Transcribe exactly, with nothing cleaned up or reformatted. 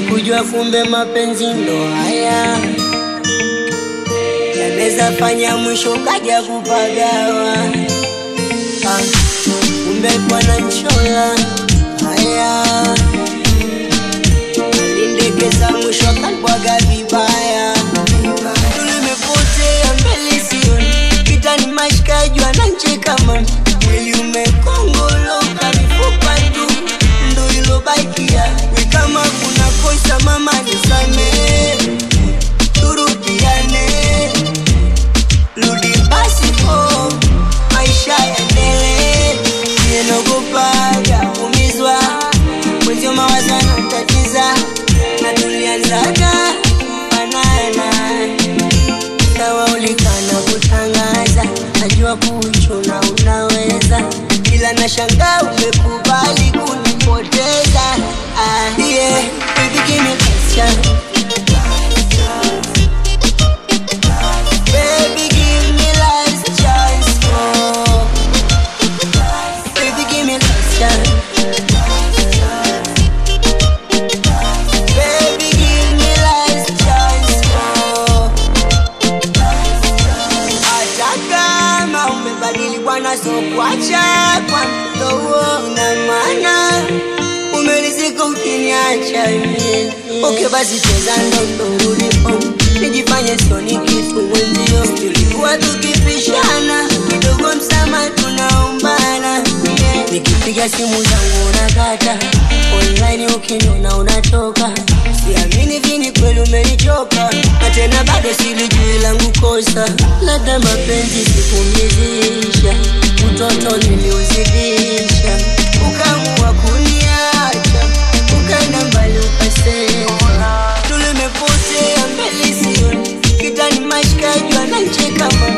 Sikujua kumbe mapenzi ndo haya yanaweza fanya mwisho kaja kupagawa. Ah, kumbe kwa nanchola haya alindekeza mwisho kanipwaga vibaya. Tulimepotea mbele sioni kitani mashikaji wanancheka man. Mwili umekongoloka mifupa tu ndo ilobakia. We kama kuna kosa mama nisamehe, turudiane, rudi basi oh, maisha yaendelee. Nienogopaga kumizwa mwenzio mawazo yanatatiza na tulianzaga banana. Sawa ulikana kutangaza najua kuchuna unaweza, ila nashangaa umekubali kunipoteza. Ah yeah, baby give me a chance. Baby give me last chance. Oh, baby give me last chance. Baby give me last chance. Oh, ataka ma umebadili bwana so kuacha kwa mdogo na maana umelizika ukiniacha mimi. Okay basi cheza ndondo ulipo nijifanye sioni kitu wenzio. Tulikuwa tukipishana kidogo msama tunaombana, yeah. Nikipiga simu zangu unakata, online ukiniona unatoka. Siamini vini kweli umenichoka, na tena bado silijui langu kosa. Labda mapenzi sikumizisha, utoto niliuzidisha, ukaamua kuniacha, ukaenda mbali ukasema. Tulimepotea mbele sioni kitani mashikaji wanancheka man.